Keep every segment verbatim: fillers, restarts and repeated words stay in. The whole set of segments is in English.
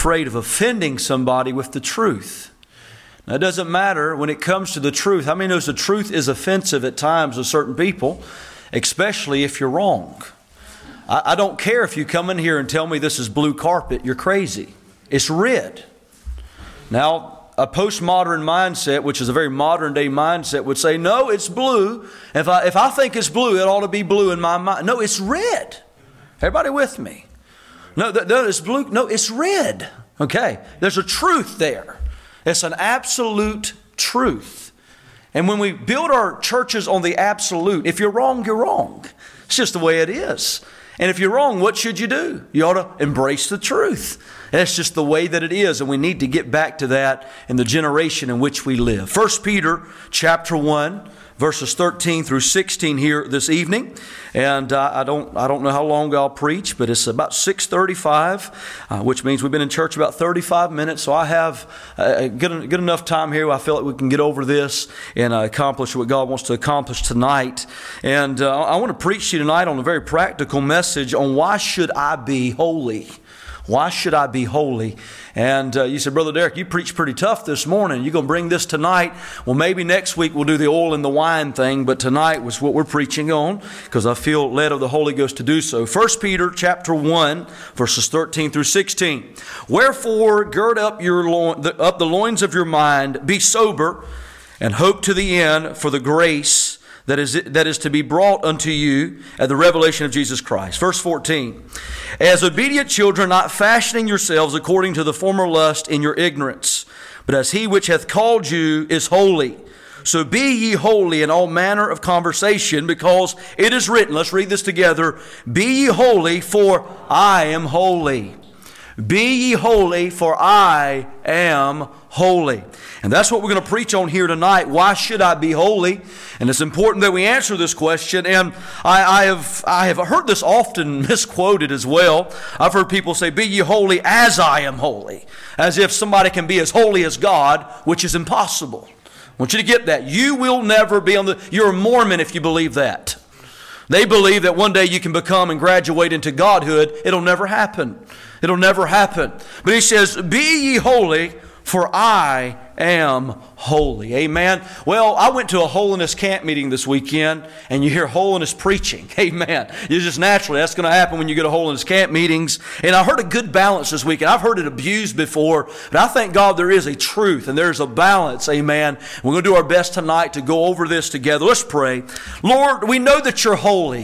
afraid of offending somebody with the truth. Now, it doesn't matter when it comes to the truth. How many knows the truth is offensive at times to certain people, especially if you're wrong? I, I don't care if you come in here and tell me this is blue carpet. You're crazy. It's red. Now, a postmodern mindset, which is a very modern day mindset, would say, no, it's blue. If I, if I think it's blue, it ought to be blue in my mind. No, it's red. Everybody with me? No, no, it's blue. No, it's red. Okay. There's a truth there. It's an absolute truth. And when we build our churches on the absolute, if you're wrong, you're wrong. It's just the way it is. And if you're wrong, what should you do? You ought to embrace the truth. That's just the way that it is. And we need to get back to that in the generation in which we live. First Peter chapter one. Verses thirteen through sixteen here this evening, and uh, I don't I don't know how long I'll preach, but it's about six thirty-five, uh, which means we've been in church about thirty-five minutes. So I have uh, good good enough time here. I feel like we can get over this and uh, accomplish what God wants to accomplish tonight. And uh, I want to preach to you tonight on a very practical message on why should I be holy. Why should I be holy? And uh, you said, Brother Derek, you preached pretty tough this morning. You're going to bring this tonight. Well, maybe next week we'll do the oil and the wine thing, but tonight was what we're preaching on because I feel led of the Holy Ghost to do so. First Peter chapter one, verses thirteen through sixteen. Wherefore, gird up, your loin, the, up the loins of your mind, be sober, and hope to the end for the grace that is that is to be brought unto you at the revelation of Jesus Christ. Verse fourteen. As obedient children, not fashioning yourselves according to the former lust in your ignorance, but as he which hath called you is holy. So be ye holy in all manner of conversation, because it is written, let's read this together, be ye holy, for I am holy. Be ye holy, for I am holy. And that's what we're going to preach on here tonight. Why should I be holy? And it's important that we answer this question. And I, I have I have heard this often misquoted as well. I've heard people say, be ye holy as I am holy. As if somebody can be as holy as God, which is impossible. I want you to get that. You will never be on the... You're a Mormon if you believe that. They believe that one day you can become and graduate into godhood. It'll never happen. It'll never happen. But he says, be ye holy, for I am holy. Amen. Well, I went to a holiness camp meeting this weekend, and you hear holiness preaching. Amen. You just naturally, that's going to happen when you go to holiness camp meetings. And I heard a good balance this weekend. I've heard it abused before, but I thank God there is a truth and there's a balance. Amen. We're going to do our best tonight to go over this together. Let's pray. Lord, we know that you're holy.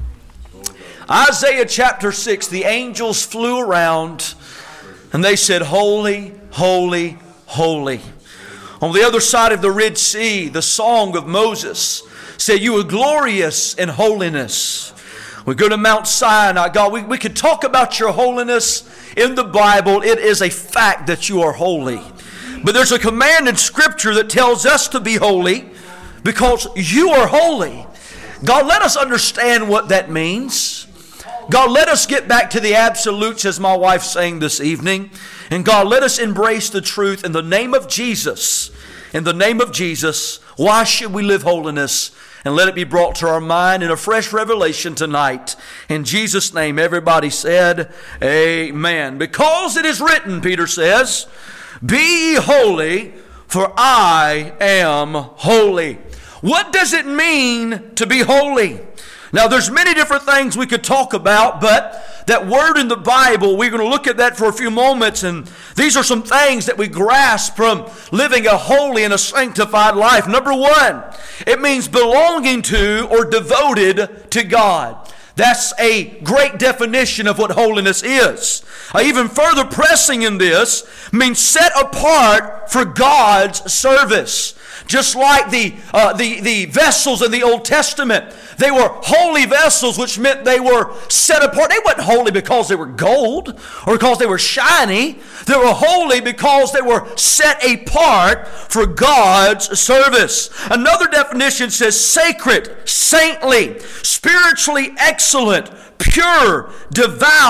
Isaiah chapter six, the angels flew around and they said, holy, holy, holy. On the other side of the Red Sea, the song of Moses said, you are glorious in holiness. We go to Mount Sinai. God, we, we could talk about your holiness in the Bible. It is a fact that you are holy. But there's a command in Scripture that tells us to be holy because you are holy. God, let us understand what that means. God, let us get back to the absolutes as my wife sang this evening. And God, let us embrace the truth in the name of Jesus. In the name of Jesus, why should we live holiness? And let it be brought to our mind in a fresh revelation tonight. In Jesus' name, everybody said, amen. Because it is written, Peter says, be ye holy, for I am holy. What does it mean to be holy? Now, there's many different things we could talk about, but that word in the Bible, we're going to look at that for a few moments, and these are some things that we grasp from living a holy and a sanctified life. Number one, it means belonging to or devoted to God. That's a great definition of what holiness is. Uh, even further pressing in this means set apart for God's service. Just like the, uh, the, the vessels in the Old Testament, they were holy vessels, which meant they were set apart. They weren't holy because they were gold or because they were shiny. They were holy because they were set apart for God's service. Another definition says sacred, saintly, spiritually excellent, pure, devout,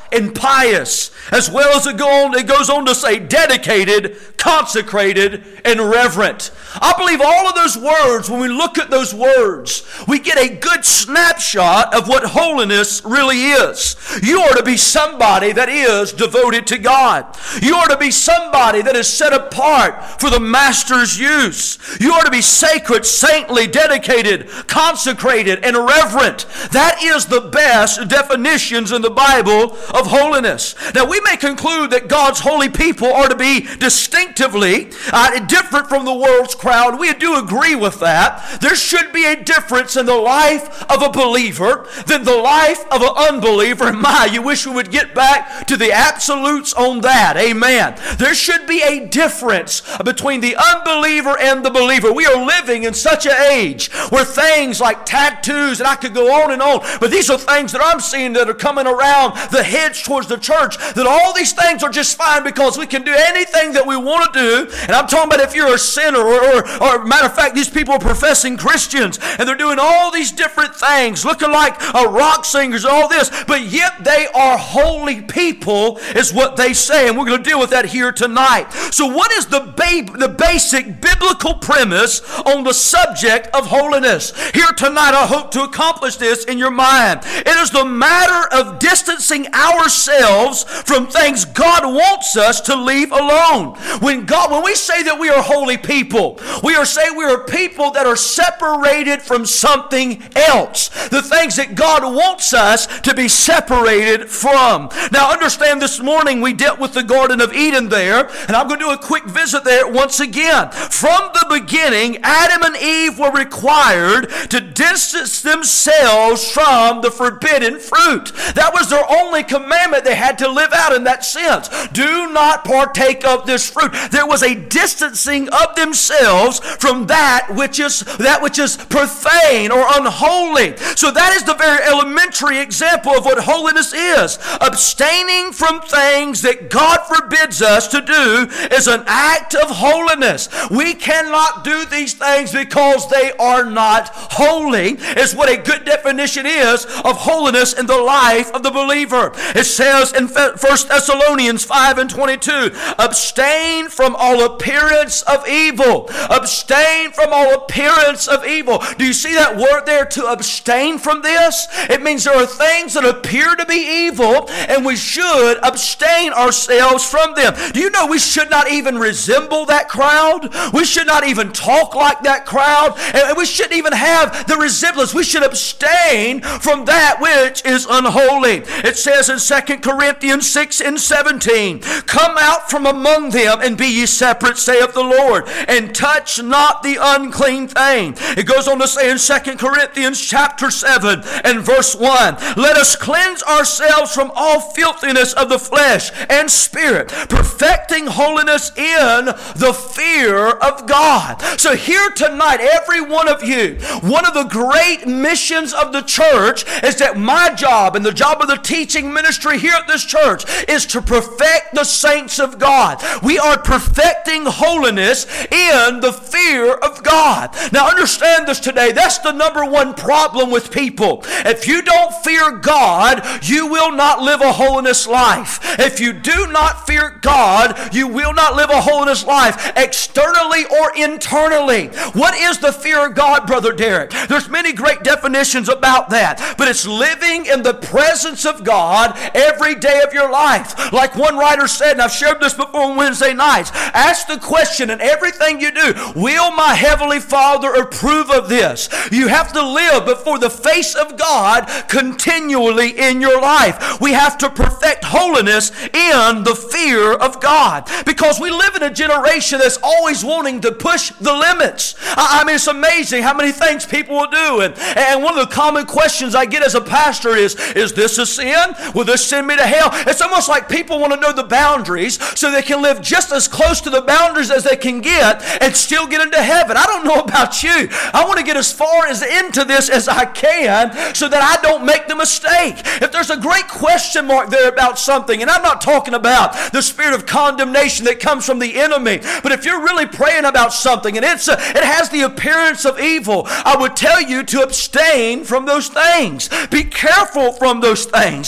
and pious, as well as it, go on, it goes on to say dedicated, consecrated, and reverent. I believe all of those words, when we look at those words, we get a good snapshot of what holiness really is. You are to be somebody that is devoted to God. You are to be somebody that is set apart for the Master's use. You are to be sacred, saintly, dedicated, consecrated, and reverent. That is the best definitions in the Bible of holiness. Now, we may conclude that God's holy people are to be distinctively uh, different from the world's crowd. We do agree with that. There should be a difference in the life of a believer than the life of an unbeliever. And my, you wish we would get back to the absolutes on that. Amen. There should be a difference between the unbeliever and the believer. We are living in such an age where things like tattoos, and I could go on and on, but these are things that I'm seeing that are coming around the hedge towards the church, that all these things are just fine because we can do anything that we want to do. And I'm talking about if you're a sinner, or, or, or matter of fact, these people are professing Christians, and they're doing all these different things, looking like uh, rock singers and all this, but yet they are holy people, is what they say, and we're going to deal with that here tonight. So what is the, ba- the basic biblical premise on the subject of holiness? Here tonight, I hope to accomplish this in your mind. It is the matter of distancing ourselves from things God wants us to leave alone. When God, when we say that we are holy people, we are saying we are people that are separated from something else. The things that God wants us to be separated from. Now understand, this morning we dealt with the Garden of Eden there, and I'm going to do a quick visit there once again. From the beginning, Adam and Eve were required to distance themselves from the forbidden fruit. That was their only commandment they had to live out in that sense. Do not partake of this fruit. There was a distancing of themselves from that which is that which is profane or unholy. So that is the very elementary example of what holiness is. Abstaining from things that God forbids us to do is an act of holiness. We cannot do these things because they are not holy, is what a good definition is of holiness in the life of the believer. It says in First Thessalonians five and twenty-two, abstain from all appearance of evil. Abstain from all appearance of evil. Do you see that word there, to abstain from this? It means there are things that appear to be evil, and we should abstain ourselves from them. Do you know we should not even resemble that crowd? We should not even talk like that crowd, and we shouldn't even have the resemblance. We should abstain from that which is unholy. It says in Second Corinthians six and seventeen, come out from among them and be ye separate, saith the Lord, and touch not the unclean thing. It goes on to say in Second Corinthians chapter seven and verse one, let us cleanse ourselves from all filthiness of the flesh and spirit, perfecting holiness in the fear of God. So here tonight, every one of you, one of the great missions of the church is that my job and the job of the teaching ministry here at this church is to perfect the saints of God. We are perfecting holiness in the fear of God. Now understand this today. That's the number one problem with people. If you don't fear God, you will not live a holiness life. If you do not fear God, you will not live a holiness life, externally or internally. What is the fear of God, Brother Derek? There's many great definitions about that, but it's living in the presence of God every day of your life. Like one writer said, and I've shared this before on Wednesday nights, ask the question in everything you do, will my Heavenly Father approve of this? You have to live before the face of God continually in your life. We have to perfect holiness in the fear of God, because we live in a generation that's always wanting to push the limits. I, I mean, it's amazing how many things people will do, and, and one of the common questions I get as a pastor is, is this a sin? Will this send me to hell? It's almost like people want to know the boundaries so they can live just as close to the boundaries as they can get and still get into heaven. I don't know about you. I want to get as far as into this as I can so that I don't make the mistake. If there's a great question mark there about something, and I'm not talking about the spirit of condemnation that comes from the enemy, but if you're really praying about something and it's a, it has the appearance of evil, I would tell you to abstain from those things. Be careful from those things. Now there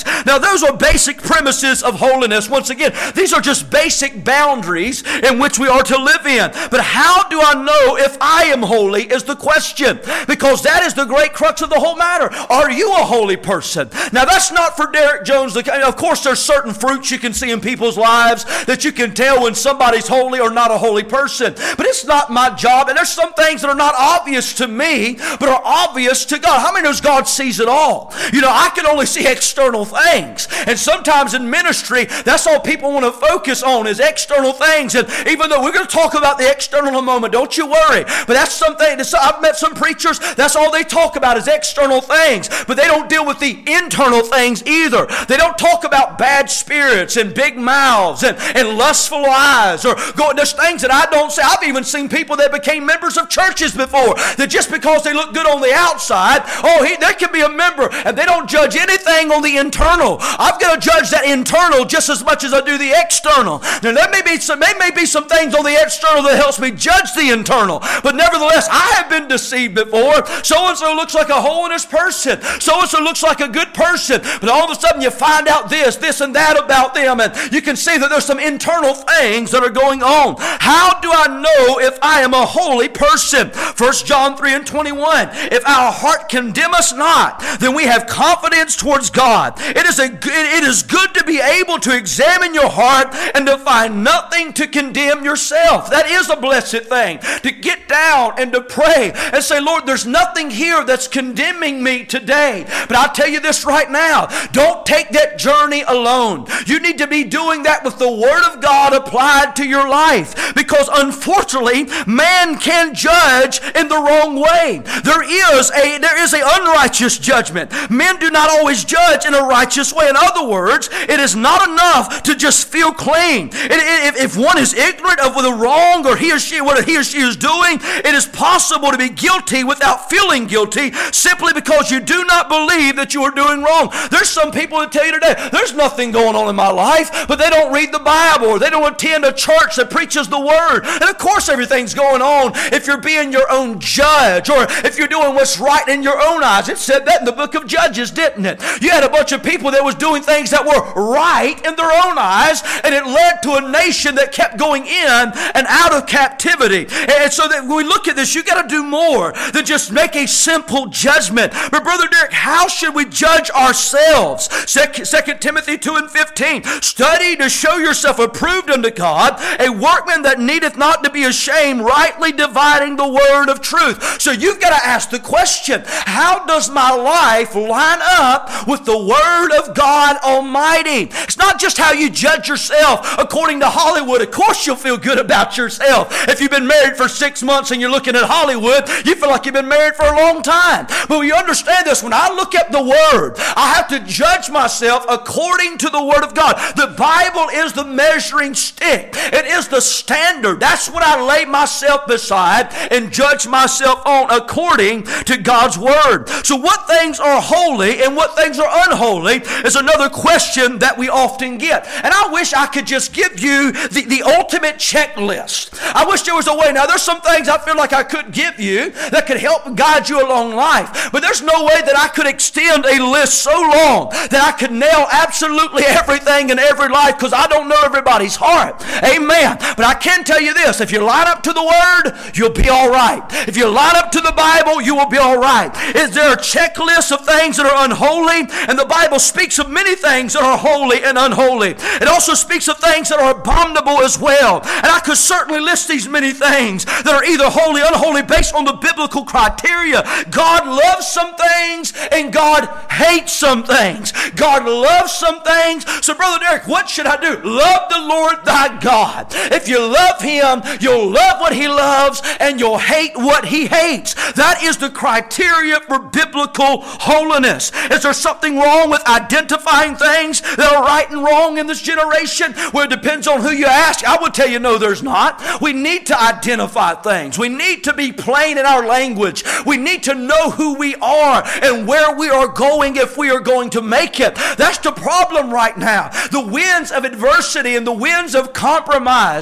those are basic premises of holiness. Once again, these are just basic boundaries in which we are to live in. But how do I know if I am holy is the question, because that is the great crux of the whole matter. Are you a holy person? Now, that's not for Derek Jones. Of course, there's certain fruits you can see in people's lives that you can tell when somebody's holy or not a holy person. But it's not my job, and there's some things that are not obvious to me, but are obvious to God. How many knows God sees it all? You know, I can only see external things, and sometimes in ministry, that's all people want to focus on is external things. And even though we're going to talk about the external in a moment, don't you worry. But that's something, I've met some preachers, that's all they talk about is external things, but they don't deal with the internal things either. They don't talk about bad spirits and big mouths and, and lustful eyes, or go, there's things that I don't say. I've even seen people that became members of churches before, that just because they look good on the outside, oh, he, they can be a member, and they don't judge anything on the internal. I've got to judge that internal just as much as I do the external. Now, there may be some, there may be some things on the external that helps me judge the internal, but nevertheless, I have been deceived before. So-and-so looks like a holiness person. So-and-so looks like a good person, but all of a sudden you find out this, this, and that about them, and you can see that there's some internal things that are going on. How do I know if I am a holy person? First John three and twenty-one. If our heart condemn us not, then we have confidence towards God. It is, a, it is good to be able to examine your heart and to find nothing to condemn yourself. That is a blessed thing, to get down and to pray and say, Lord, there's nothing here that's condemning me today. But I'll tell you this right now, don't take that journey alone. You need to be doing that with the Word of God applied to your life, because unfortunately, man can judge in the wrong way. There is a there is an unrighteous judgment. Men do not always judge in a righteous way. In other words, it is not enough to just feel clean. It, it, if one is ignorant of the wrong or he or she what he or she is doing, it is possible to be guilty without feeling guilty, simply because you do not believe that you are doing wrong. There's some people that tell you today, there's nothing going on in my life, but they don't read the Bible, or they don't attend a church that preaches the Word. And of course everything's going on if you're being your own judge, or if you're doing what's right in your own eyes. It said that in the book of Judges, didn't it? You had a bunch of people that was doing things that were right in their own eyes, and it led to a nation that kept going in and out of captivity. And so that when we look at this, you got to do more than just make a simple judgment. But Brother Derek, how should we judge ourselves? Second Timothy two and fifteen. Study to show yourself approved unto God, a workman that needeth not to be ashamed, rightly dividing the word of truth. So you've got to ask the question, how does my life line up with the Word of God Almighty? It's not just how you judge yourself according to Hollywood. Of course you'll feel good about yourself. If you've been married for six months and you're looking at Hollywood, you feel like you've been married for a long time. But you understand this, when I look at the Word, I have to judge myself according to the Word of God. The Bible is the measuring stick. It is the standard. That's what I lay myself beside and judge myself on according to God's Word. So what things are holy and what things are unholy is another question that we often get. And I wish I could just give you the, the ultimate checklist. I wish there was a way. Now there's some things I feel like I could give you that could help guide you along life. But there's no way that I could extend a list so long that I could nail absolutely everything in every life, because I don't know everybody's heart. Amen. But I can tell you this, if you line up to the Word, you'll be all right. If you line up to the Bible, you will be all right. Is there a checklist of things that are unholy? And the Bible speaks of many things that are holy and unholy. It also speaks of things that are abominable as well. And I could certainly list these many things that are either holy or unholy based on the biblical criteria. God loves some things and God hates some things. God loves some things. So Brother Derek, what should I do? Love the Lord thy God. If you love Him, you'll love what He loves and you'll hate what He hates. That is the criteria for biblical holiness. Is there something wrong with identifying things that are right and wrong in this generation? Well, it depends on who you ask. I would tell you, no, there's not. We need to identify things. We need to be plain in our language. We need to know who we are and where we are going if we are going to make it. That's the problem right now. The winds of adversity and the winds of compromise have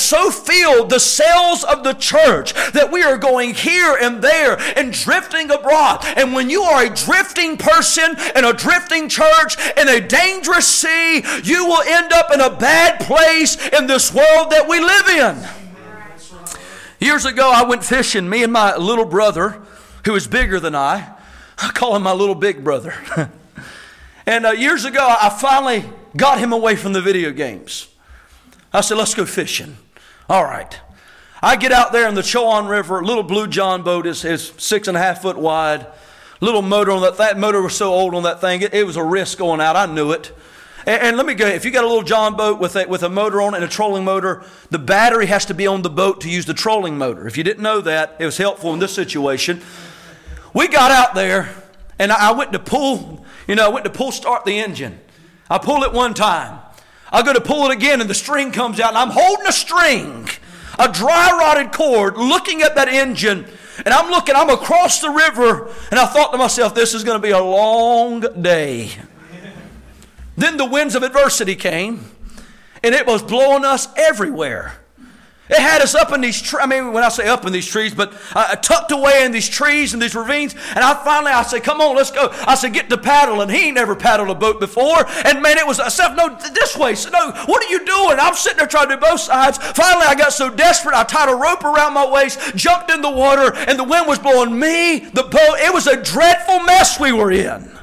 so filled the cells of the church that we are going here and there and drifting abroad. And when you are a drifting person in a drifting church in a dangerous sea, you will end up in a bad place in this world that we live in. Years ago, I went fishing, me and my little brother, who is bigger than I. I call him my little big brother. And uh, years ago, I finally got him away from the video games. I said, let's go fishing. All right. I get out there in the Chowan River. Little Blue John boat is, is six and a half foot wide. Little motor on that. That motor was so old on that thing, it, it was a risk going out. I knew it. And, and let me go. If you got a little John boat with a, with a motor on it and a trolling motor, the battery has to be on the boat to use the trolling motor. If you didn't know that, it was helpful in this situation. We got out there, and I, I went to pull, you know, I went to pull start the engine. I pull it one time. I go to pull it again, and the string comes out, and I'm holding a string, a dry rotted cord, looking at that engine, and I'm looking, I'm across the river, and I thought to myself, this is going to be a long day. Then the winds of adversity came, and it was blowing us everywhere. It had us up in these trees. I mean, when I say up in these trees, but uh, tucked away in these trees and these ravines. And I finally, I said, come on, let's go. I said, get to paddling. He ain't never paddled a boat before. And man, it was, I said, no, this way. So, no, what are you doing? I'm sitting there trying to do both sides. Finally, I got so desperate, I tied a rope around my waist, jumped in the water, and the wind was blowing me, the boat. It was a dreadful mess we were in.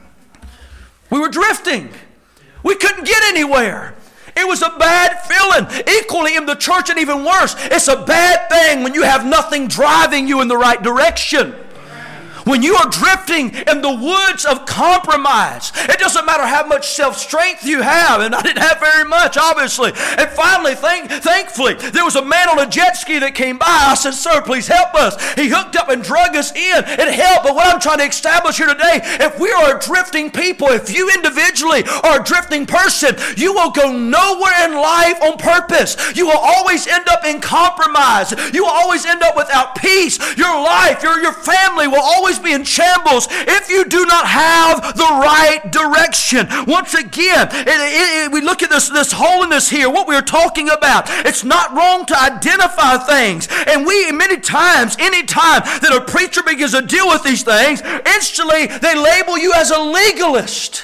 We were drifting. We couldn't get anywhere. It was a bad feeling. Equally in the church, and even worse, it's a bad thing when you have nothing driving you in the right direction. When you are drifting in the woods of compromise, it doesn't matter how much self-strength you have, and I didn't have very much, obviously. And finally, thank, thankfully, there was a man on a jet ski that came by. I said, sir, please help us. He hooked up and drug us in. It helped, but what I'm trying to establish here today, if we are a drifting people, if you individually are a drifting person, you will go nowhere in life on purpose. You will always end up in compromise. You will always end up without peace. Your life, your, your family will always be in shambles if you do not have the right direction. Once again, it, it, it, we look at this, this holiness here, what we're talking about. It's not wrong to identify things. And we, many times, any time that a preacher begins to deal with these things, instantly they label you as a legalist.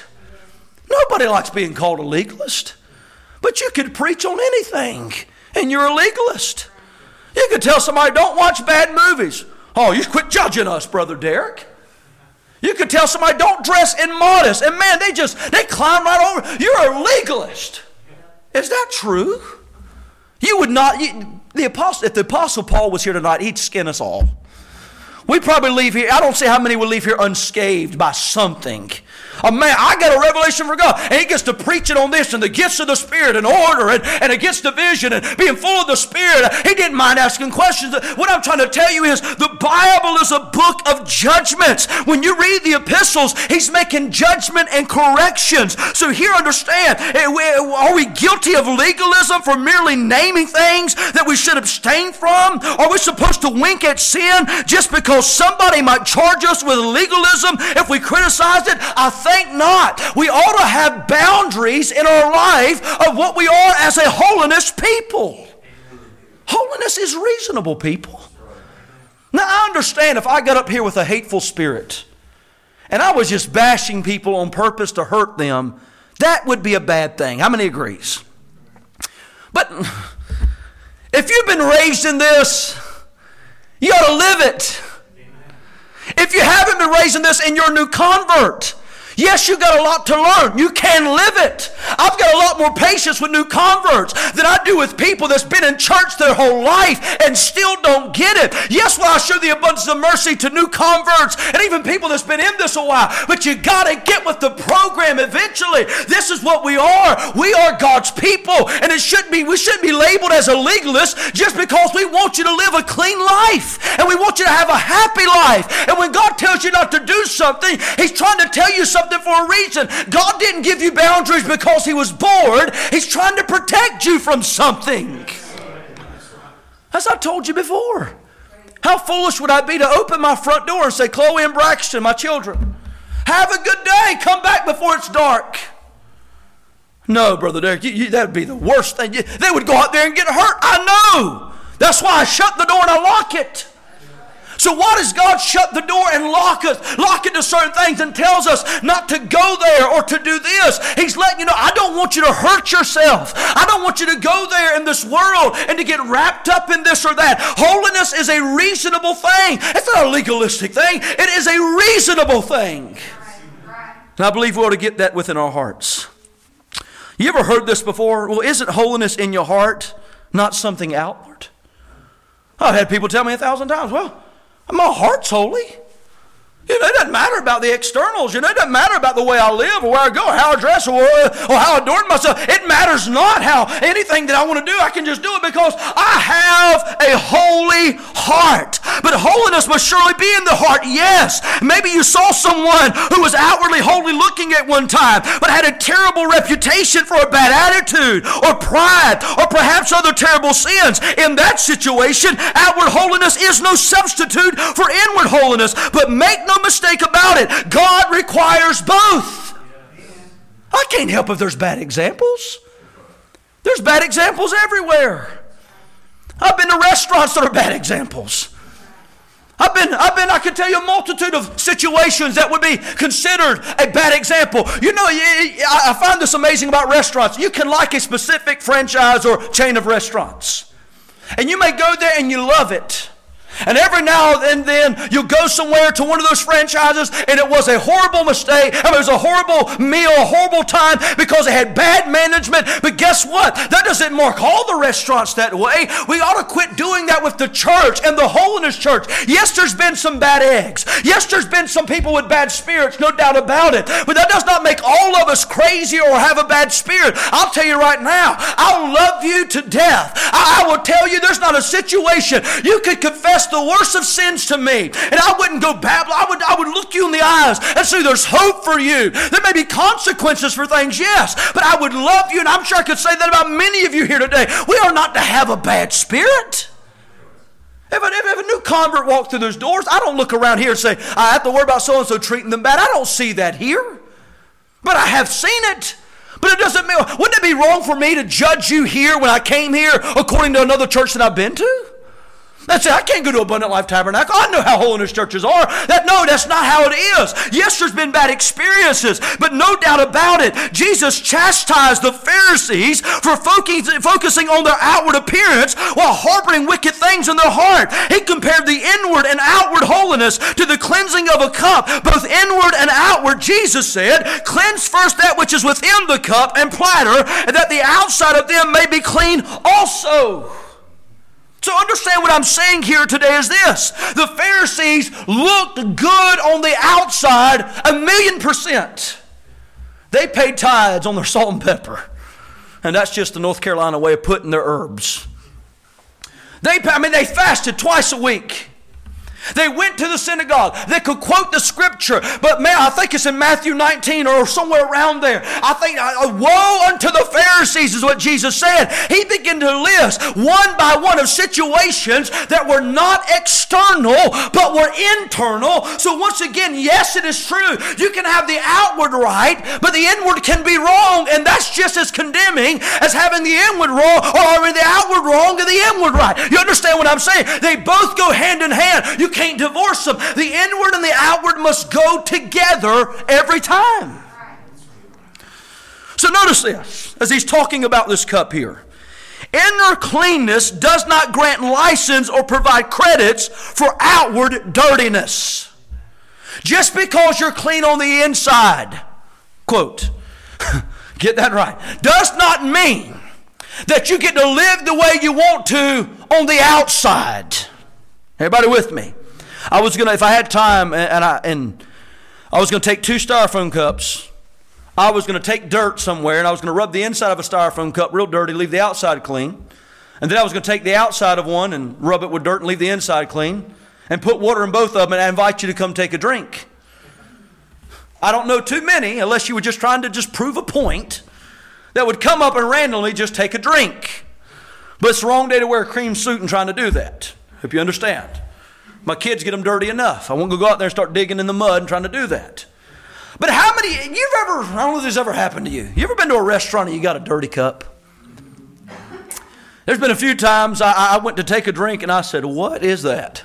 Nobody likes being called a legalist. But you could preach on anything, and you're a legalist. You could tell somebody, don't watch bad movies. Oh, you quit judging us, Brother Derek. You could tell somebody, don't dress immodest. And man, they just, they climb right over. You're a legalist. Is that true? You would not, you, the apostle, if the Apostle Paul was here tonight, he'd skin us all. We probably leave here, I don't see how many would leave here unscathed by something. Oh man, I got a revelation from God, and he gets to preaching on this and the gifts of the Spirit and order and, and against division and being full of the Spirit. He didn't mind asking questions. What I'm trying to tell you is the Bible is a book of judgments. When you read the epistles, he's making judgment and corrections. So here, understand, are we guilty of legalism for merely naming things that we should abstain from? Are we supposed to wink at sin just because somebody might charge us with legalism if we criticize it? I think not. We ought to have boundaries in our life of what we are as a holiness people. Holiness is reasonable, people. Now, I understand if I got up here with a hateful spirit and I was just bashing people on purpose to hurt them, that would be a bad thing. How many agrees? But if you've been raised in this, you ought to live it. If you haven't been raised in this and you're a new convert, yes, you got a lot to learn. You can live it. I've got a lot more patience with new converts than I do with people that's been in church their whole life and still don't get it. Yes, well, I show the abundance of mercy to new converts and even people that's been in this a while. But you got to get with the program eventually. This is what we are. We are God's people, and it shouldn't be. We shouldn't be labeled as a legalist just because we want you to live a clean life and we want you to have a happy life. And when God tells you not to do something, He's trying to tell you something for a reason. God didn't give you boundaries because He was bored. He's trying to protect you from something. As I told you before, how foolish would I be to open my front door and say, Chloe and Braxton, my children, have a good day. Come back before it's dark. No, Brother Derek, you, you, that would be the worst thing. You, they would go out there and get hurt. I know. That's why I shut the door and I lock it. So why does God shut the door and lock us, lock into certain things and tells us not to go there or to do this? He's letting you know, I don't want you to hurt yourself. I don't want you to go there in this world and to get wrapped up in this or that. Holiness is a reasonable thing. It's not a legalistic thing. It is a reasonable thing. And I believe we ought to get that within our hearts. You ever heard this before? Well, isn't holiness in your heart not something outward? I've had people tell me a thousand times, well, my heart's holy. You know, it doesn't matter about the externals. You know, it doesn't matter about the way I live or where I go or how I dress or, or how I adorn myself. It matters not how anything that I want to do, I can just do it because I have a holy heart. But holiness must surely be in the heart, yes. Maybe you saw someone who was outwardly holy looking at one time, but had a terrible reputation for a bad attitude or pride or perhaps other terrible sins. In that situation, outward holiness is no substitute for inward holiness. But make no mistake about it, God requires both. I can't help if there's bad examples. There's bad examples everywhere. I've been to restaurants that are bad examples. I've been, I've been, I can tell you a multitude of situations that would be considered a bad example. You know, I find this amazing about restaurants. You can like a specific franchise or chain of restaurants. And you may go there and you love it. And every now and then you'll go somewhere to one of those franchises and it was a horrible mistake. I mean, it was a horrible meal, a horrible time because it had bad management. But guess what? That doesn't mark all the restaurants that way. We ought to quit doing that with the church and the holiness church. Yes, there's been some bad eggs. Yes, there's been some people with bad spirits, no doubt about it. But that does not make all of us crazy or have a bad spirit. I'll tell you right now, I'll love you to death. I, I will tell you there's not a situation you could confess the worst of sins to me and I wouldn't go babble. I would, I would look you in the eyes and say there's hope for you. There may be consequences for things, yes, but I would love you, and I'm sure I could say that about many of you here today. We are not to have a bad spirit. If a, if a new convert walked through those doors, I don't look around here and say I have to worry about so-and-so treating them bad. I don't see that here, but I have seen it. But it doesn't mean, wouldn't it be wrong for me to judge you here when I came here according to another church that I've been to? That's it. I can't go to Abundant Life Tabernacle. I know how holiness churches are. That no, that's not how it is. Yes, there's been bad experiences, but no doubt about it, Jesus chastised the Pharisees for focusing on their outward appearance while harboring wicked things in their heart. He compared the inward and outward holiness to the cleansing of a cup, both inward and outward. Jesus said, "Cleanse first that which is within the cup and platter, and that the outside of them may be clean also." So understand what I'm saying here today is this. The Pharisees looked good on the outside a million percent. They paid tithes on their salt and pepper. And that's just the North Carolina way of putting their herbs. They, I mean, they fasted twice a week. They went to the synagogue. They could quote the scripture. But man, I think it's in Matthew nineteen or somewhere around there. I think, uh, woe unto the Pharisees is what Jesus said. He began to list one by one of situations that were not external, but were internal. So once again, yes, it is true. You can have the outward right, but the inward can be wrong. And that's just as condemning as having the inward wrong or having the outward wrong and the inward right. You understand what I'm saying? They both go hand in hand. You can't divorce them. The inward and the outward must go together every time. So notice this, as he's talking about this cup here. Inner cleanness does not grant license or provide credits for outward dirtiness. Just because you're clean on the inside, quote, get that right, does not mean that you get to live the way you want to on the outside. Everybody with me? I was gonna, if I had time, and I and I was gonna take two styrofoam cups. I was gonna take dirt somewhere, and I was gonna rub the inside of a styrofoam cup real dirty, leave the outside clean, and then I was gonna take the outside of one and rub it with dirt and leave the inside clean, and put water in both of them, and I invite you to come take a drink. I don't know too many, unless you were just trying to just prove a point, that would come up and randomly just take a drink. But it's the wrong day to wear a cream suit and trying to do that. Hope you understand. My kids get them dirty enough. I won't go out there and start digging in the mud and trying to do that. But how many, you've ever, I don't know if this ever happened to you. You ever been to a restaurant and you got a dirty cup? There's been a few times I, I went to take a drink and I said, what is that?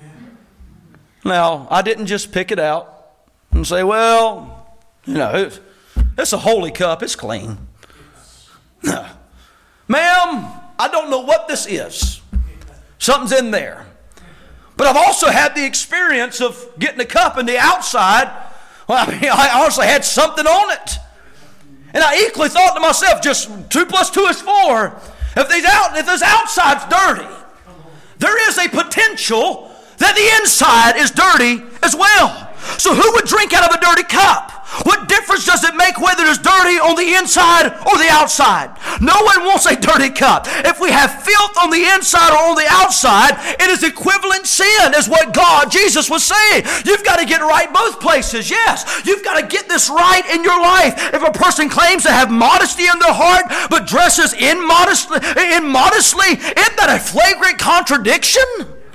Now, I didn't just pick it out and say, well, you know, it's, it's a holy cup. It's clean. No. Ma'am, I don't know what this is. Something's in there. But I've also had the experience of getting a cup and the outside, well, I mean, I honestly had something on it. And I equally thought to myself, just two plus two is four. If these out, if this outside's dirty, there is a potential that the inside is dirty as well. So who would drink out of a dirty cup? What difference does it make whether it's dirty on the inside or the outside? No one wants a dirty cup. If we have filth on the inside or on the outside, it is equivalent sin, is what God, Jesus was saying. You've got to get right both places. Yes, you've got to get this right in your life. If a person claims to have modesty in their heart but dresses immodestly, immodestly, isn't that a flagrant contradiction?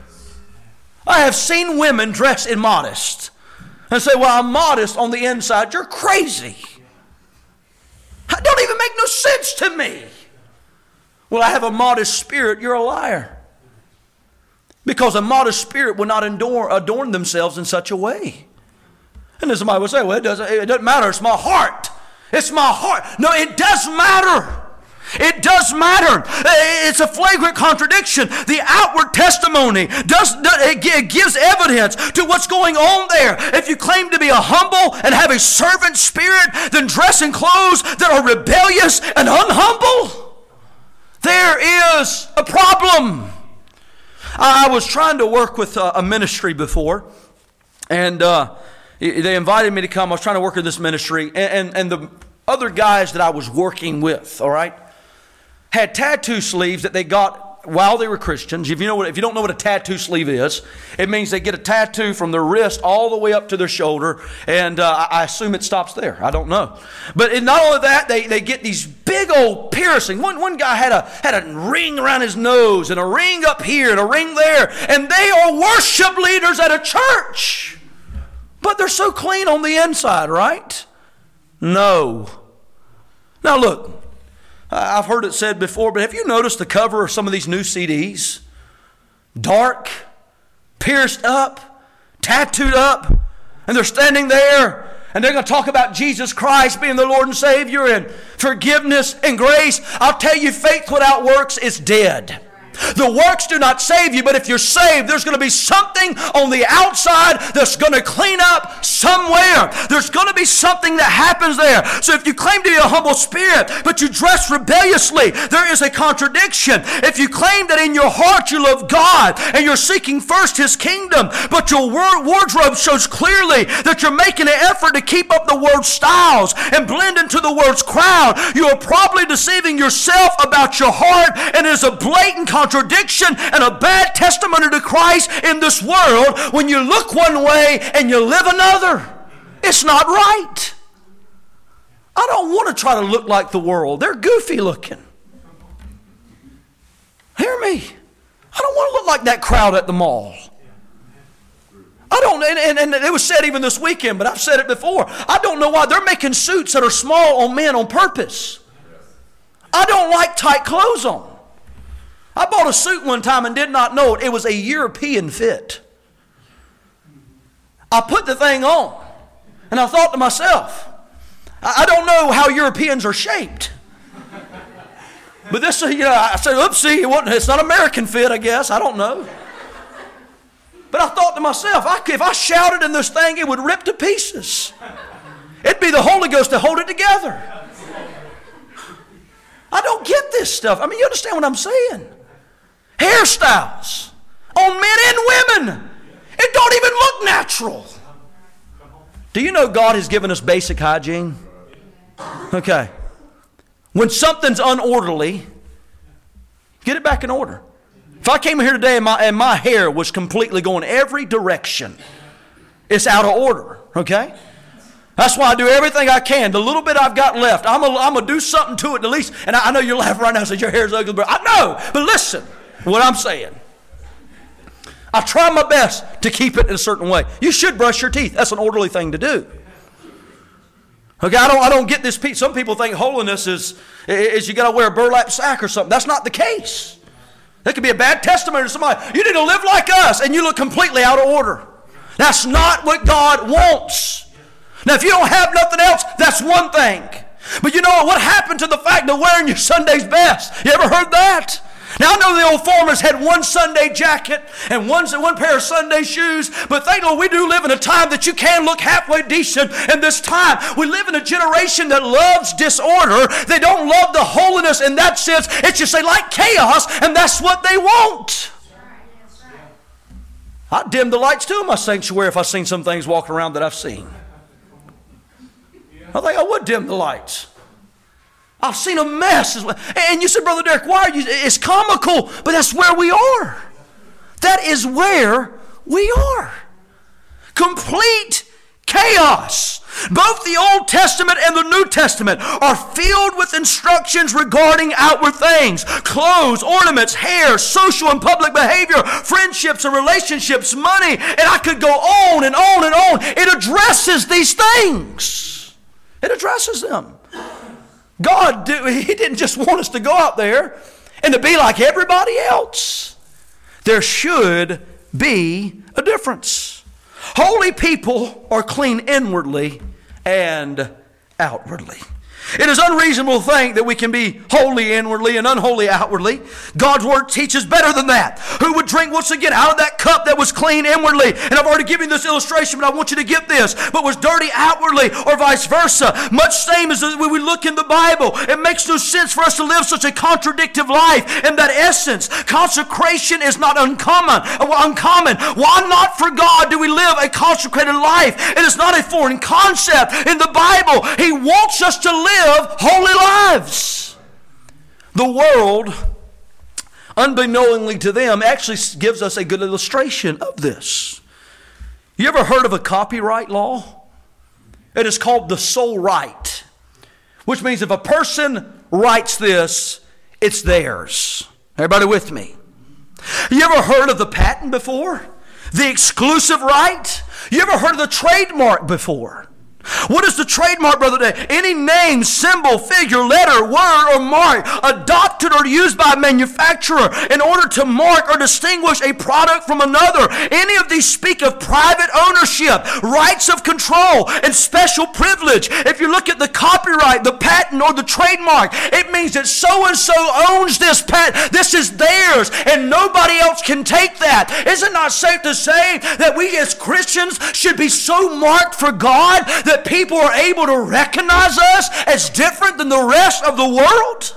I have seen women dress immodest and say, well, I'm modest on the inside. You're crazy. That don't even make no sense to me. Well, I have a modest spirit. You're a liar. Because a modest spirit will not adorn, adorn themselves in such a way. And then somebody will say, well, it doesn't, it doesn't matter. It's my heart. It's my heart. No, it does matter. It does matter. It's a flagrant contradiction. The outward testimony does it gives evidence to what's going on there. If you claim to be a humble and have a servant spirit, then dress in clothes that are rebellious and unhumble. There is a problem. I was trying to work with a ministry before, and uh, they invited me to come. I was trying to work in this ministry, and, and, and the other guys that I was working with, all right, had tattoo sleeves that they got while they were Christians. If you know what, if you don't know what a tattoo sleeve is, it means they get a tattoo from their wrist all the way up to their shoulder, and uh, I assume it stops there. I don't know. But in not only that, they, they get these big old piercing. One, one guy had a, had a ring around his nose and a ring up here and a ring there, and they are worship leaders at a church. But they're so clean on the inside, right? No. Now look, I've heard it said before, but have you noticed the cover of some of these new C Ds? Dark, pierced up, tattooed up, and they're standing there, and they're going to talk about Jesus Christ being the Lord and Savior and forgiveness and grace. I'll tell you, faith without works is dead. The works do not save you, but if you're saved, there's going to be something on the outside that's going to clean up somewhere. There's going to be something that happens there. So if you claim to be a humble spirit, but you dress rebelliously, there is a contradiction. If you claim that in your heart you love God and you're seeking first His kingdom, but your wardrobe shows clearly that you're making an effort to keep up the world's styles and blend into the world's crowd, you are probably deceiving yourself about your heart, and it is a blatant contradiction. Contradiction and a bad testimony to Christ in this world when you look one way and you live another. It's not right. I don't want to try to look like the world. They're goofy looking. Hear me. I don't want to look like that crowd at the mall. I don't, and, and, and it was said even this weekend, but I've said it before. I don't know why they're making suits that are small on men on purpose. I don't like tight clothes on. I bought a suit one time and did not know it. It was a European fit. I put the thing on, and I thought to myself, I don't know how Europeans are shaped. But this, you know, I said, oopsie, it wasn't, it's not American fit, I guess. I don't know. But I thought to myself, I, if I shouted in this thing, it would rip to pieces. It'd be the Holy Ghost to hold it together. I don't get this stuff. I mean, you understand what I'm saying? Hairstyles on men and women. It don't even look natural. Do you know God has given us basic hygiene? Okay. When something's unorderly, get it back in order. If I came here today and my, and my hair was completely going every direction, it's out of order, okay? That's why I do everything I can. The little bit I've got left, I'm going to do something to it at least. And I, I know you're laughing right now and say your hair's ugly, but I know. But listen, what I'm saying. I try my best to keep it in a certain way. You should brush your teeth. That's an orderly thing to do. Okay, I don't, I don't get this piece. Some people think holiness is, is you got to wear a burlap sack or something. That's not the case. That could be a bad testimony to somebody. You need to live like us, and you look completely out of order. That's not what God wants. Now, if you don't have nothing else, that's one thing. But you know what? What happened to the fact of wearing your Sunday's best? You ever heard that? Now, I know the old farmers had one Sunday jacket and one, one pair of Sunday shoes, but thank Lord we do live in a time that you can look halfway decent in this time. We live in a generation that loves disorder. They don't love the holiness in that sense. It's just they like chaos, and that's what they want. I'd dim the lights too in my sanctuary if I've seen some things walking around that I've seen. I think I would dim the lights. I've seen a mess. And you said, Brother Derek, why are you? It's comical, but that's where we are. That is where we are. Complete chaos. Both the Old Testament and the New Testament are filled with instructions regarding outward things. Clothes, ornaments, hair, social and public behavior, friendships and relationships, money. And I could go on and on and on. It addresses these things. It addresses them. God, do, He didn't just want us to go out there and to be like everybody else. There should be a difference. Holy people are clean inwardly and outwardly. It is unreasonable to think that we can be holy inwardly and unholy outwardly. God's Word teaches better than that. Who would drink once again out of that cup that was clean inwardly? And I've already given you this illustration, but I want you to get this. But was dirty outwardly or vice versa. Much same as when we look in the Bible. It makes no sense for us to live such a contradictive life. In that essence, consecration is not uncommon. uncommon. Why not for God do we live a consecrated life? It is not a foreign concept in the Bible. He wants us to live holy lives. The world, unbeknowingly to them, actually gives us a good illustration of this. You ever heard of a copyright law? It is called the sole right, which means if a person writes this, it's theirs. Everybody with me? You ever heard of the patent before? The exclusive right? You ever heard of the trademark before? What is the trademark, Brother Day? Any name, symbol, figure, letter, word, or mark adopted or used by a manufacturer in order to mark or distinguish a product from another. Any of these speak of private ownership, rights of control, and special privilege. If you look at the copyright, the patent, or the trademark, it means that so-and-so owns this patent. This is theirs, and nobody else can take that. Is it not safe to say that we as Christians should be so marked for God that people are able to recognize us as different than the rest of the world?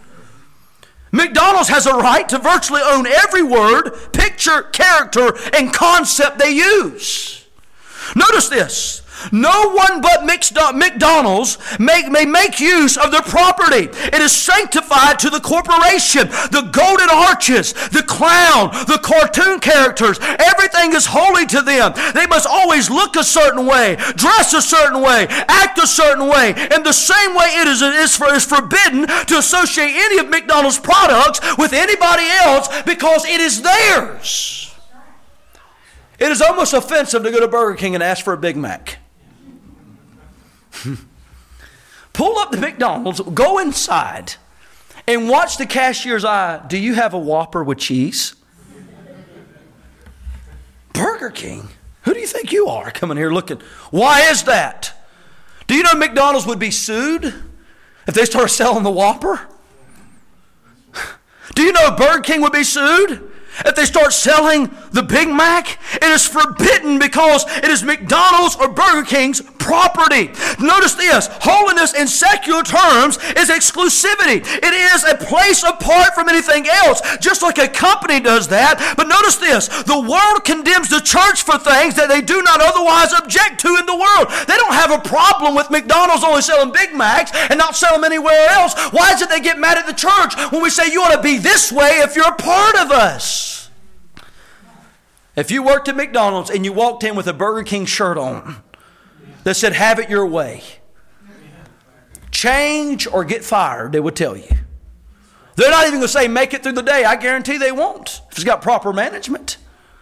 McDonald's has a right to virtually own every word, picture, character, and concept they use. Notice this. No one but McDonald's may, may make use of their property. It is sanctified to the corporation. The golden arches, the clown, the cartoon characters, everything is holy to them. They must always look a certain way, dress a certain way, act a certain way. In the same way it is, it is, for, is forbidden to associate any of McDonald's products with anybody else because it is theirs. It is almost offensive to go to Burger King and ask for a Big Mac. Pull up the McDonald's, go inside, and watch the cashier's eye. Do you have a Whopper with cheese? Burger King? Who do you think you are coming here looking? Why is that? Do you know McDonald's would be sued if they started selling the Whopper? Do you know Burger King would be sued if they start selling the Big Mac? It is forbidden because it is McDonald's or Burger King's property. Notice this. Holiness in secular terms is exclusivity. It is a place apart from anything else, just like a company does that. But notice this. The world condemns the church for things that they do not otherwise object to in the world. They don't have a problem with McDonald's only selling Big Macs and not selling them anywhere else. Why is it they get mad at the church when we say you ought to be this way if you're a part of us? If you worked at McDonald's and you walked in with a Burger King shirt on that said, have it your way, change or get fired, they would tell you. They're not even going to say make it through the day. I guarantee they won't if it's got proper management.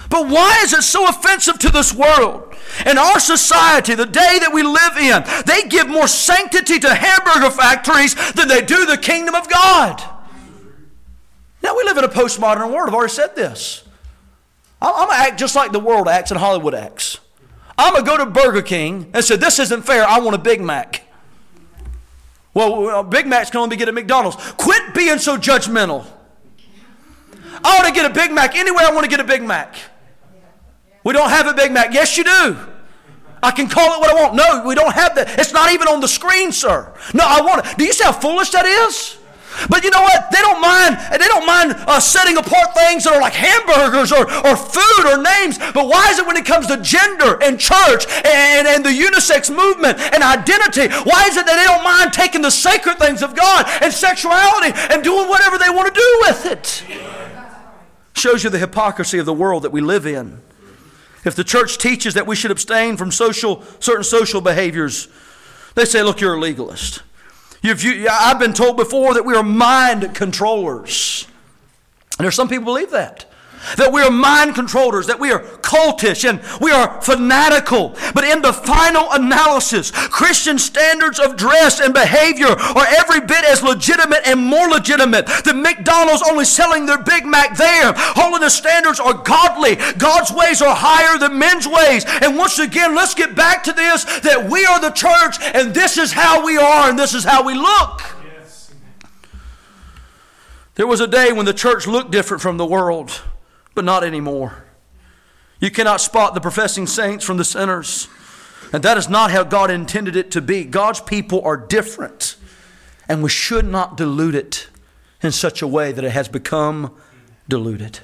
But why is it so offensive to this world? In our society, the day that we live in, they give more sanctity to hamburger factories than they do the kingdom of God. Now, we live in a postmodern world. I've already said this. I'm going to act just like the world acts and Hollywood acts. I'm going to go to Burger King and say, this isn't fair. I want a Big Mac. Well, Big Macs can only be get at McDonald's. Quit being so judgmental. I want to get a Big Mac anywhere I want to get a Big Mac. We don't have a Big Mac. Yes, you do. I can call it what I want. No, we don't have that. It's not even on the screen, sir. No, I want it. Do you see how foolish that is? But you know what? They don't mind. They don't mind uh, setting apart things that are like hamburgers or, or food or names. But why is it when it comes to gender and church and, and the unisex movement and identity, why is it that they don't mind taking the sacred things of God and sexuality and doing whatever they want to do with it? Shows you the hypocrisy of the world that we live in. If the church teaches that we should abstain from social, certain social behaviors, they say, look, you're a legalist. You've, you, I've been told before that we are mind controllers. And there's some people who believe that. That we are mind controllers, that we are cultish and we are fanatical. But in the final analysis, Christian standards of dress and behavior are every bit as legitimate and more legitimate than McDonald's only selling their Big Mac there. Holiness standards are godly. God's ways are higher than men's ways. And once again, let's get back to this, that we are the church and this is how we are and this is how we look. Yes. There was a day when the church looked different from the world. But not anymore. You cannot spot the professing saints from the sinners. And that is not how God intended it to be. God's people are different. And we should not dilute it in such a way that it has become diluted.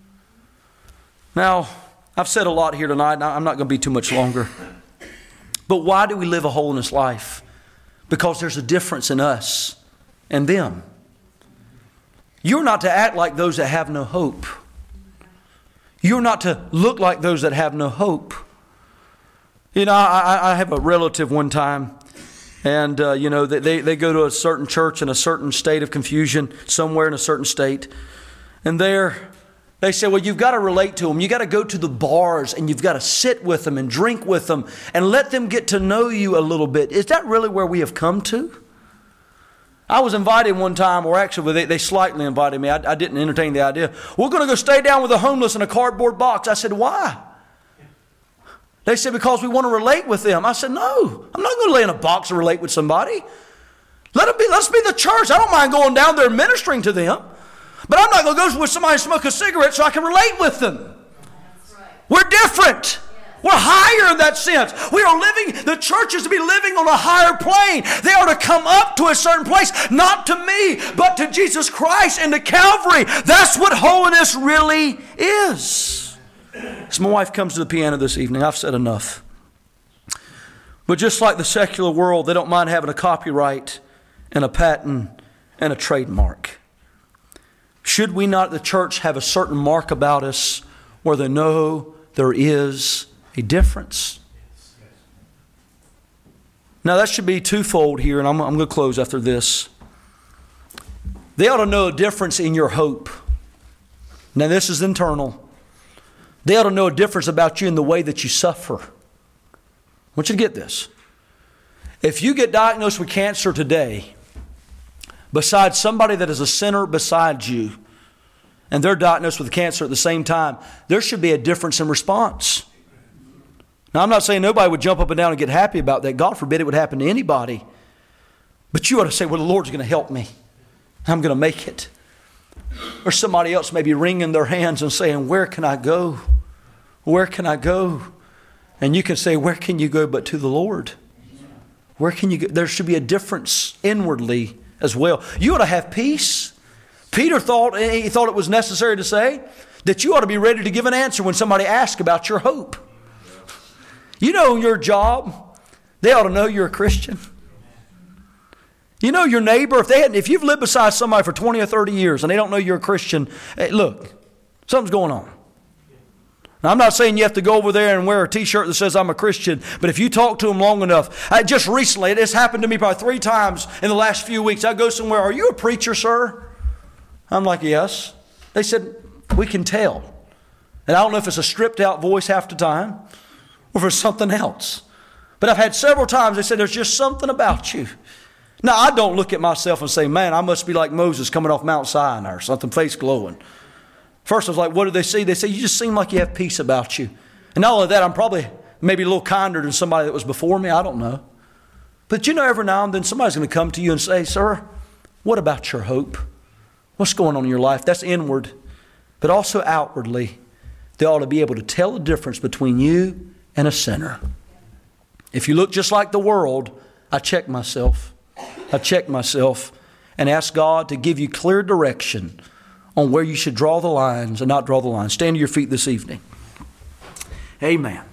Now, I've said a lot here tonight. I'm not going to be too much longer. But why do we live a holiness life? Because there's a difference in us and them. You're not to act like those that have no hope. You're not to look like those that have no hope. You know, I, I have a relative one time, and, uh, you know, they, they go to a certain church in a certain state of confusion, somewhere in a certain state. And there, they say, well, you've got to relate to them. You've got to go to the bars, and you've got to sit with them and drink with them and let them get to know you a little bit. Is that really where we have come to? I was invited one time, or actually they, they slightly invited me. I, I didn't entertain the idea. We're going to go stay down with the homeless in a cardboard box. I said, why? They said, because we want to relate with them. I said, no, I'm not going to lay in a box and relate with somebody. Let it be, let's be the church. I don't mind going down there and ministering to them. But I'm not going to go with somebody and smoke a cigarette so I can relate with them. We're different. We're higher in that sense. We are living, the church is to be living on a higher plane. They are to come up to a certain place, not to me, but to Jesus Christ and to Calvary. That's what holiness really is. As my wife comes to the piano this evening, I've said enough. But just like the secular world, they don't mind having a copyright and a patent and a trademark. Should we not, the church, have a certain mark about us where they know there is a difference? Now that should be twofold here, and I'm, I'm going to close after this. They ought to know a difference in your hope. Now this is internal. They ought to know a difference about you in the way that you suffer. I want you to get this. If you get diagnosed with cancer today, besides somebody that is a sinner beside you, and they're diagnosed with cancer at the same time, there should be a difference in response. Now, I'm not saying nobody would jump up and down and get happy about that. God forbid it would happen to anybody. But you ought to say, well, the Lord's going to help me. I'm going to make it. Or somebody else may be wringing their hands and saying, where can I go? Where can I go? And you can say, where can you go but to the Lord? Where can you go? There should be a difference inwardly as well. You ought to have peace. Peter thought, he thought it was necessary to say that you ought to be ready to give an answer when somebody asks about your hope. You know your job. They ought to know you're a Christian. You know your neighbor. If they hadn't, if you've lived beside somebody for twenty or thirty years and they don't know you're a Christian, hey, look, something's going on. Now, I'm not saying you have to go over there and wear a t-shirt that says I'm a Christian, but if you talk to them long enough, I, just recently, this happened to me probably three times in the last few weeks. I go somewhere, are you a preacher, sir? I'm like, yes. They said, we can tell. And I don't know if it's a stripped out voice half the time or if it's something else. But I've had several times they said, there's just something about you. Now, I don't look at myself and say, man, I must be like Moses coming off Mount Sinai or something, face glowing. First, I was like, what do they see? They say, you just seem like you have peace about you. And not only that, I'm probably maybe a little kinder than somebody that was before me. I don't know. But you know, every now and then somebody's going to come to you and say, sir, what about your hope? What's going on in your life? That's inward. But also outwardly, they ought to be able to tell the difference between you and a sinner. If you look just like the world, I check myself. I check myself and ask God to give you clear direction on where you should draw the lines and not draw the lines. Stand to your feet this evening. Amen.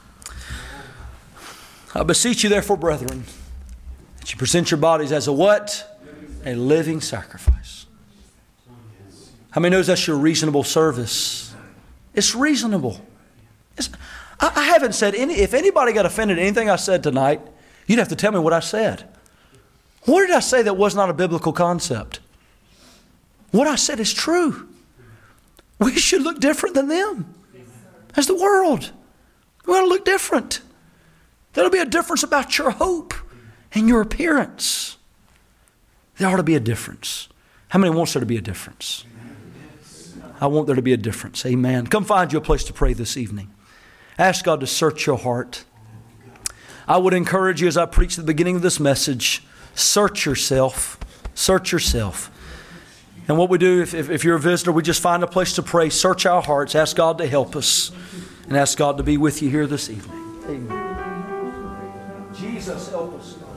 I beseech you therefore, brethren, that you present your bodies as a what? A living sacrifice. How many knows that's your reasonable service? It's reasonable. It's, I, I haven't said any, if anybody got offended at anything I said tonight, you'd have to tell me what I said. What did I say that was not a biblical concept? What I said is true. We should look different than them. As the world. We ought to look different. There'll be a difference about your hope and your appearance. There ought to be a difference. How many wants there to be a difference? I want there to be a difference. Amen. Come find you a place to pray this evening. Ask God to search your heart. I would encourage you, as I preached at the beginning of this message, search yourself. Search yourself. And what we do, if, if, if you're a visitor, we just find a place to pray, search our hearts, ask God to help us, and ask God to be with you here this evening. Amen. Jesus, help us.